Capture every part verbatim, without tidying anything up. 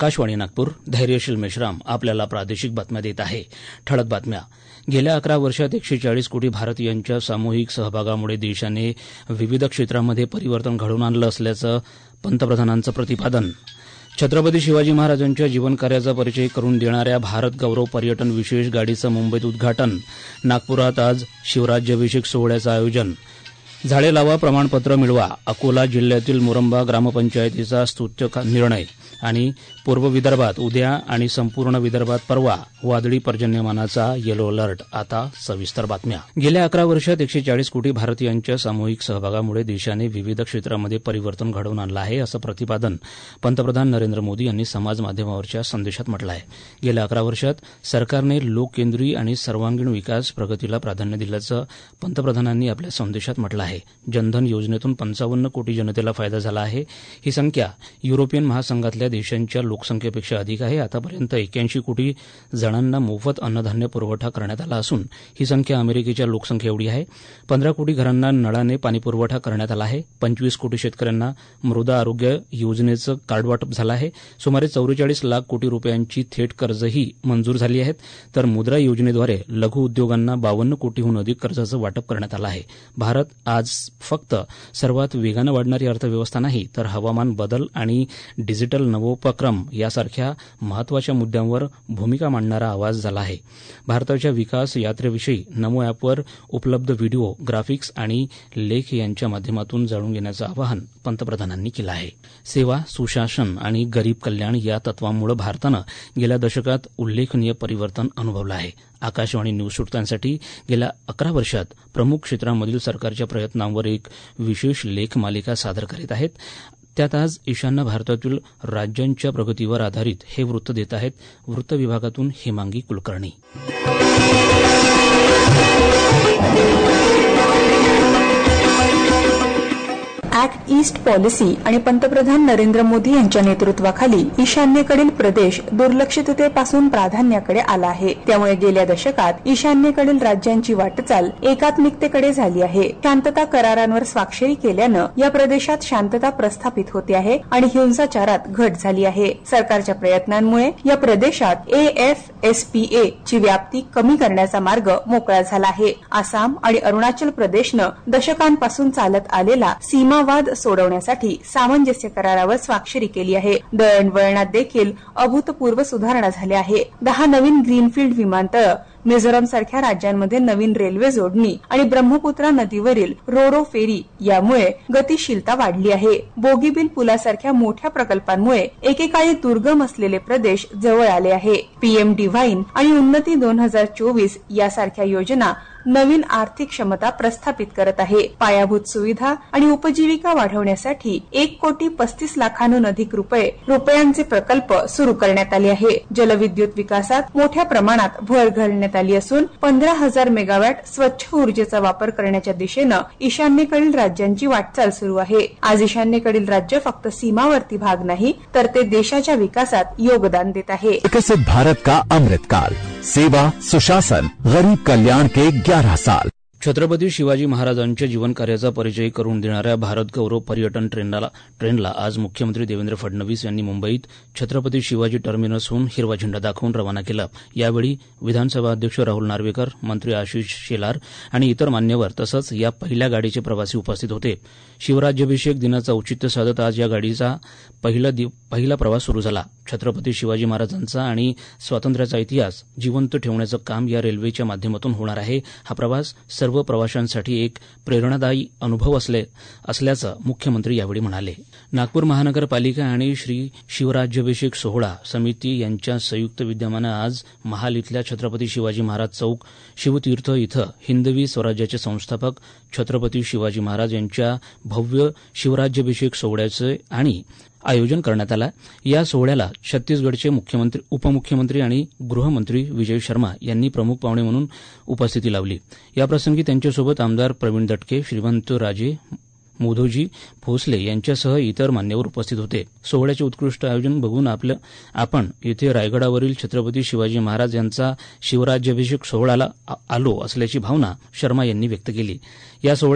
आकाशवाणी नागपूर. धैर्यशील मेश्राम आपल्याला प्रादेशिक बातम्या देत आहे. ठळक बातम्या. गेल्या अकरा वर्षात एकशे चाळीस कोटी भारतीयांच्या सामूहिक सहभागामुळे देशाने विविध क्षेत्रांमध्ये परिवर्तन घडवून आणलं असल्याचं पंतप्रधानांचं प्रतिपादन. छत्रपती शिवाजी महाराजांच्या जीवनकार्याचा परिचय करून देणाऱ्या भारत गौरव पर्यटन विशेष गाडीचं मुंबईत उद्घाटन. नागपुरात आज शिवराज्याभिषेक सोहळ्याचं आयोजन. झाडे लावा, प्रमाणपत्र मिळवा, अकोला जिल्ह्यातील मुरंबा ग्रामपंचायतीचा स्तुत्य निर्णय. आणि पूर्व विदर्भात उद्या आणि संपूर्ण विदर्भात परवा वादळी पर्जन्यमानाचा येलो अलर्ट. आता सविस्तर बातम्या. गेल्या अकरा वर्षात एकशे चाळीस कोटी भारतीयांच्या सामूहिक सहभागामुळे देशाने विविध क्षेत्रांमध्ये परिवर्तन घडवून आणलं आहे, असं प्रतिपादन पंतप्रधान नरेंद्र मोदी यांनी समाज माध्यमावरच्या संदेशात म्हटलं आहे. गेल्या अकरा वर्षात सरकारने लोककेंद्री आणि सर्वांगीण विकास प्रगतीला प्राधान्य दिल्याचं पंतप्रधानांनी आपल्या संदेशात म्हटलं आहे. जनधन योजनेतून पंचावन्न कोटी जनतेला फायदा झाला आहे. ही संख्या युरोपियन महासंघातल्या देशांच्या लोकसंख्येपेक्षा अधिक आहे. आतापर्यंत एक्याऐंशी कोटी जणांना मोफत अन्नधान्य पुरवठा करण्यात आला असून ही संख्या अमेरिकेच्या लोकसंख्येएवढी आहे. पंधरा कोटी घरांना नळाने पाणीपुरवठा करण्यात आला आहे. पंचवीस कोटी शेतकऱ्यांना मृदा आरोग्य योजनेचं कार्ड वाटप झालं आहे. सुमारे चौवेचाळीस लाख कोटी रुपयांची थेट कर्जही मंजूर झाली आहेत. तर मुद्रा योजनेद्वारे लघु उद्योगांना बावन्न कोटीहून अधिक कर्जाचं वाटप करण्यात आलं आहे. भारत आज फक्त सर्वात वेगानं वाढणारी अर्थव्यवस्था नाही, तर हवामान बदल आणि डिजिटल नवोपक्रम यासारख्या महत्वाच्या मुद्द्यांवर भूमिका मांडणारा आवाज झाला आहे. भारताच्या विकास यात्रेविषयी नमो अॅपवर उपलब्ध व्हिडिओ, ग्राफिक्स आणि लेख यांच्या माध्यमातून जाणून घेण्याचं आवाहन पंतप्रधानांनी केलं आहे. सेवा, सुशासन आणि गरीब कल्याण या तत्वांमुळे भारतानं गेल्या दशकात उल्लेखनीय परिवर्तन अनुभवलं आहे. आकाशवाणी न्यूज श्रोत्यांसाठी गेल्या अकरा वर्षात प्रमुख क्षेत्रांमधील सरकारच्या प्रयत्नांवर एक विशेष लेख मालिका सादर करीत आहेत. त्यात आज ईशान्य भारतातील राज्यांच्या प्रगतीवर आधारित हे वृत्त देत आहेत वृत्त विभागातून Hemangi Kulkarni. Act east policy आणि पंतप्रधान नरेंद्र मोदी यांच्या नेतृत्वाखाली ईशान्येकडील प्रदेश दुर्लक्षिततेपासून प्राधान्याकडे आला आहे. त्यामुळे गेल्या दशकात ईशान्येकडील राज्यांची वाटचाल एकात्मिकतेकडे झाली आहे. शांतता करारांवर स्वाक्षरी केल्यानं या प्रदेशात शांतता प्रस्थापित होते आहे आणि हिंसाचारात घट झाली आहे. सरकारच्या प्रयत्नांमुळे या प्रदेशात A F S P A ची व्याप्ती कमी करण्याचा मार्ग मोकळा झाला आहे. आसाम आणि अरुणाचल प्रदेशनं दशकांपासून चालत आलेला सीमा वाद सोडवण्यासाठी सामंजस्य करारावर स्वाक्षरी केली आहे. दळणवळणात देखील अभूतपूर्व सुधारणा झाल्या आहे. दहा नवीन ग्रीनफील्ड विमानतळ, मिझोरमसारख्या राज्यांमध्ये नवीन रेल्वे जोडणी आणि ब्रह्मपुत्रा नदीवरील रोरो फेरी यामुळे गतिशीलता वाढली आहे. बोगीबील पुलासारख्या मोठ्या प्रकल्पांमुळे एकेकाळी दुर्गम असलेले प्रदेश जवळ आले आहे. पीएम डिव्हाइन आणि उन्नती दोन हजार चोवीस यासारख्या योजना नवीन आर्थिक क्षमता प्रस्थापित करत आहे. पायाभूत सुविधा आणि उपजीविका वाढवण्यासाठी एक कोटी पस्तीस लाखांहून अधिक रुपये रुपयांचे प्रकल्प सुरू करण्यात आले आहे. जलविद्युत विकासात मोठ्या प्रमाणात भर घालण्यात आली असून पंधरा हजार मेगावॅट स्वच्छ ऊर्जेचा वापर करण्याच्या दिशेनं ईशान्येकडील राज्यांची वाटचाल सुरू आहे. आज ईशान्येकडील राज्य फक्त सीमावर्ती भाग नाही, तर ते देशाच्या विकासात योगदान देत आहे. विकसित भारत का अमृतकाल, सेवा, सुशासन, गरीब कल्याण के ग्यारह साल. छत्रपती शिवाजी महाराजांच्या जीवनकार्याचा परिचय करून देणाऱ्या भारत गौरव पर्यटन ट्रेनला ट्रेनला आज मुख्यमंत्री देवेंद्र फडणवीस यांनी मुंबईत छत्रपती शिवाजी टर्मिनसहून हिरवा झेंडा दाखवून रवाना केलं. यावेळी विधानसभा अध्यक्ष राहुल नार्वेकर, मंत्री आशिष शेलार आणि इतर मान्यवर तसंच या पहिल्या गाडीचे प्रवासी उपस्थित होते. शिवराज्याभिषेक दिनाचं औचित्य साधत आज या गाडीचा पहिला पहिला प्रवास सुरू झाला. छत्रपती शिवाजी महाराजांचा आणि स्वातंत्र्याचा इतिहास जिवंत ठेवण्याचं काम या रेल्वेच्या माध्यमातून होणार आहे. हा प्रवास सर्व प्रवाशांसाठी एक प्रेरणादायी अनुभव असले असल्याचं मुख्यमंत्री यावेळी म्हणाले. नागपूर महानगरपालिका आणि श्री शिवराज्याभिषेक सोहळा समिती यांच्या संयुक्त विद्यमानं आज महाल इथल्या छत्रपती शिवाजी महाराज चौक शिवतीर्थ इथं हिंदवी स्वराज्याचे संस्थापक छत्रपती शिवाजी महाराज यांच्या भव्य शिवराज्याभिषेक सोहळ्याचे आणि आयोजन करण्यात आलं. या सोहळ्याला छत्तीसगडचे मुख्यमंत्री, उपमुख्यमंत्री आणि गृहमंत्री विजय शर्मा यांनी प्रमुख पाहुणे म्हणून उपस्थिती लावली. याप्रसंगी त्यांच्यासोबत आमदार प्रवीण दटके, श्रीमंत राजे मोधोजी भोसले यांच्यासह इतर मान्यवर उपस्थित होते. सोहळ्याचे उत्कृष्ट आयोजन बघून आपलं आपण येथे रायगडावरील छत्रपती शिवाजी महाराज यांचा शिवराज्याभिषेक सोहळ्याला आलो असल्याची भावना शर्मा यांनी व्यक्त केली. या सोहळ्यात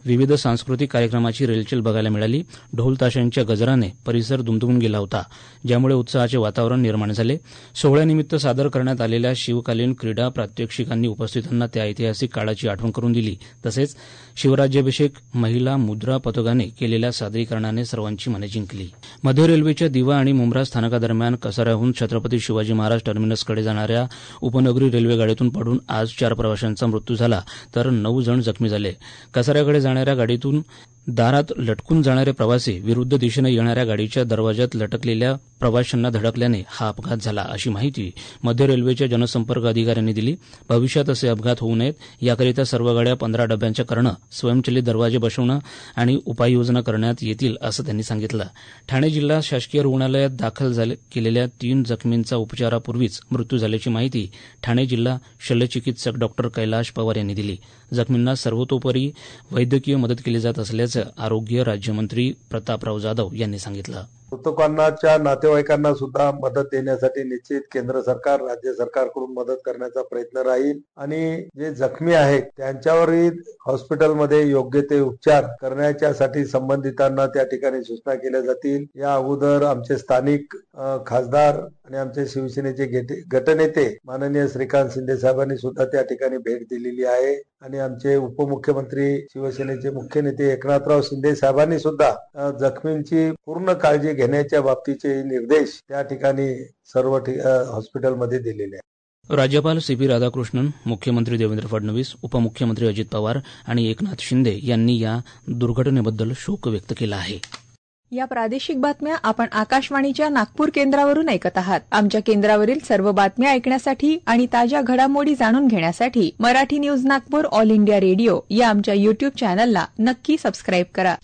विविध सांस्कृतिक कार्यक्रमाची रेलचेल बघायला मिळाली. ढोल ताशांच्या गजराने परिसर दुमदुमून गेला होता, ज्यामुळे उत्साहाचे वातावरण निर्माण झाले. सोहळ्यानिमित्त सादर करण्यात आलेल्या शिवकालीन क्रीडा प्रात्यक्षिकांनी उपस्थितांना त्या ऐतिहासिक काळाची आठवण करून दिली. तसेच शिवराज्याभिषेक महिला मुद्रा पथकाने केलेल्या सादरीकरणाने सर्वांची मने जिंकली. मध्य रेल्वेच्या दिवा आणि मुंब्रा स्थानकादरम्यान कसाऱ्याहून छत्रपती शिवाजी महाराज टर्मिनसकडे जाणाऱ्या उपनगरी रेल्वे गाडीतून पडून आज चार प्रवाशांचा मृत्यू झाला, तर नऊ जण जखमी झाले. कसाऱ्याकडे जाणाऱ्या गाडीतून दारात लटकून जाणारे प्रवासी विरुद्ध दिशेने येणाऱ्या गाडीच्या दरवाजात लटकलेल्या प्रवाशांना धडकल्याने हा अपघात झाला, अशी माहिती मध्य रेल्वेच्या जनसंपर्क अधिकाऱ्यांनी दिली. भविष्यात असे अपघात होऊ नयेत याकरिता सर्व गाड्या पंधरा डब्यांच्या करणं, स्वयंचलित दरवाजे बसवणं आणि उपाययोजना करण्यात येतील, असं त्यांनी सांगितलं. ठाणे जिल्हा शासकीय रुग्णालयात दाखल केलेल्या तीन जखमींचा उपचारापूर्वीच मृत्यू झाल्याची माहिती ठाणे जिल्हा शल्यचिकित्सक डॉक्टर कैलाश पवार यांनी दिली. जखमींना सर्वतोपरी वैद्यकीय मदत केली जात असल्याचं आरोग्य राज्यमंत्री प्रतापराव जाधव यांनी सांगितलं. मृतकांच्या नातेवाईकांना सुद्धा मदत देण्यासाठी निश्चित केंद्र सरकार, राज्य सरकारकडून मदत करण्याचा प्रयत्न राहील आणि जे जखमी आहेत त्यांच्यावरही हॉस्पिटलमध्ये योग्य ते उपचार करण्याच्यासाठी संबंधितांना त्या ठिकाणी सूचना केल्या जातील. या अगोदर आमचे स्थानिक खासदार आणि आमचे शिवसेनेचे गटनेते माननीय श्रीकांत शिंदे साहेबांनी सुद्धा त्या ठिकाणी भेट दिलेली आहे आणि आमचे उपमुख्यमंत्री शिवसेनेचे मुख्य नेते एकनाथराव शिंदे साहेबांनी सुद्धा जखमींची पूर्ण काळजी घेण्याच्या बाबतीचे निर्देश त्या ठिकाणी सर्व हॉस्पिटलमध्ये दिलेले आहेत. राज्यपाल सी पी राधाकृष्णन, मुख्यमंत्री देवेंद्र फडणवीस, उपमुख्यमंत्री अजित पवार आणि एकनाथ शिंदे यांनी या दुर्घटनेबद्दल शोक व्यक्त केला आहे. या प्रादेशिक बातम्या आपण आकाशवाणीच्या नागपूर केंद्रावरून ऐकत आहात. आमच्या केंद्रावरील सर्व बातम्या ऐकण्यासाठी आणि ताज्या घडामोडी जाणून घेण्यासाठी Marathi news Nagpur All India Radio या आमच्या युट्यूब चॅनलला नक्की सबस्क्राईब करा.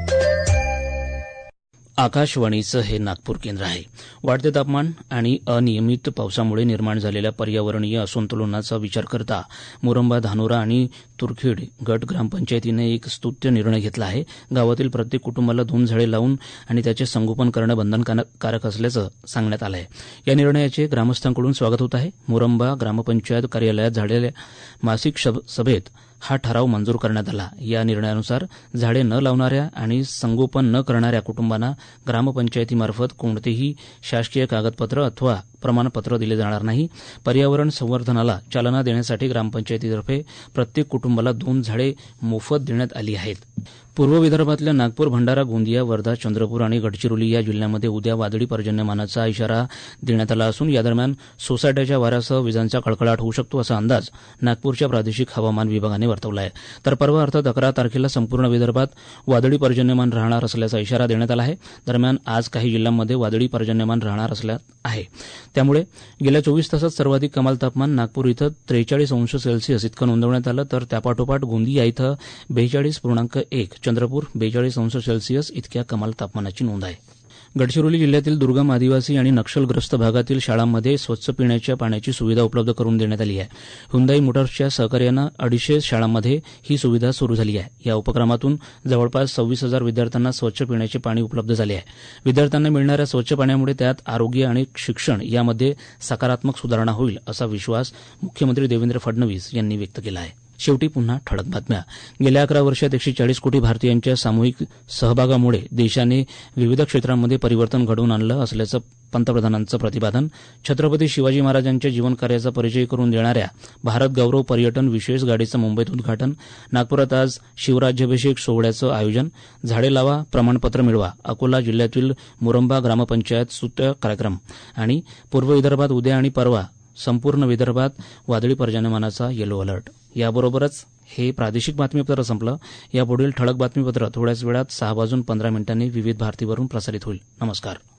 आकाशवाणीचं हे नागपूर केंद्र आहे. वाढते तापमान आणि अनियमित पावसामुळे निर्माण झालेल्या पर्यावरणीय असंतुलनाचा विचार करता मुरंबा, धानोरा आणि तुरखेड गट ग्रामपंचायतीने एक स्तुत्य निर्णय घेतला आहे. गावातील प्रत्येक कुटुंबाला दोन झाडे लावून आणि त्याचे संगोपन करणं बंधनकारक असल्याचं सांगण्यात आलं आहे. या निर्णयाचे ग्रामस्थांकडून स्वागत होत आहे. मुरंबा ग्रामपंचायत कार्यालयात झालेल्या मासिक सभेत हा ठराव मंजूर करण्यात आला. या निर्णयानुसार झाडे न लावणाऱ्या आणि संगोपन न करणाऱ्या कुटुंबांना ग्रामपंचायतीमार्फत कोणतेही शासकीय कागदपत्र अथवा प्रमाणपत्र दिले जाणार नाही. पर्यावरण संवर्धनाला चालना देण्यासाठी ग्रामपंचायतीतर्फे प्रत्येक कुटुंबाला दोन झाडे मोफत देण्यात आली आहेत. पूर्व विदर्भातल्या नागपूर, भंडारा, गोंदिया, वर्धा, चंद्रपूर आणि गडचिरोली या जिल्ह्यांमध्ये उद्या वादळी पर्जन्यमानाचा इशारा देण्यात आला असून या दरम्यान सोसाट्याच्या वाऱ्यासह विजांचा कडकडाट होऊ शकतो असा अंदाज नागपूरच्या प्रादेशिक हवामान विभागाने वर्तवला आहे. तर परवा अर्थात अकरा तारखेला संपूर्ण विदर्भात वादळी पर्जन्यमान राहणार असल्याचा इशारा देण्यात आला आहे. दरम्यान आज काही जिल्ह्यांमध्ये वादळी पर्जन्यमान राहणार असल्या आहे. त्यामुळे गेल्या चोवीस तासात सर्वाधिक कमाल तापमान नागपूर इथं त्रेचाळीस अंश सेल्सिअस इतकं नोंदवण्यात आलं, तर त्यापाठोपाठ गोंदिया इथं बेचाळीस पूर्णांक एक, चंद्रपूर बेचाळीस अंश सेल्सिअस इतक्या कमाल तापमानाची नोंद आहे. गडचिरोली जिल्ह्यातील दुर्गम, आदिवासी आणि नक्षलग्रस्त भागातील शाळांमध्ये स्वच्छ पिण्याच्या पाण्याची सुविधा उपलब्ध करून देण्यात आली आहे. हुंदाई मोटर्सच्या सहकार्यानं अडीचशे शाळांमध्ये ही सुविधा सुरू झाली आहे. या उपक्रमातून जवळपास सव्वीस हजार विद्यार्थ्यांना स्वच्छ पिण्याचे पाणी उपलब्ध झाले आहे. विद्यार्थ्यांना मिळणाऱ्या स्वच्छ पाण्यामुळे त्यात आरोग्य आणि शिक्षण यामध्ये सकारात्मक सुधारणा होईल असा विश्वास मुख्यमंत्री देवेंद्र फडणवीस यांनी व्यक्त केला आहे. शेवटी पुन्हा ठळक बातम्या. गेल्या अकरा वर्षात एकशे चाळीस कोटी भारतीयांच्या सामूहिक सहभागामुळे देशाने विविध क्षेत्रांमध्ये परिवर्तन घडवून आणलं असल्याचं पंतप्रधानांचं प्रतिपादन. छत्रपती शिवाजी महाराजांच्या जीवनकार्याचा परिचय करून देणाऱ्या भारत गौरव पर्यटन विशेष गाडीचं मुंबईत उद्घाटन. नागपुरात आज शिवराज्याभिषेक सोहळ्याचं आयोजन. झाडे लावा, प्रमाणपत्र मिळवा, अकोला जिल्ह्यातील मुरंबा ग्रामपंचायत स्तुत्य कार्यक्रम. आणि पूर्व विदर्भात उद्या आणि परवा संपूर्ण विदर्भात वादळी पर्जन्यमानाचा येलो अलर्ट. याबरोबरच हे प्रादेशिक बातमीपत्र संपलं. यापुढील ठळक बातमीपत्र थोड्याच वेळात सहा वाजून पंधरा मिनिटांनी विविध भारतीवरून प्रसारित होईल. नमस्कार.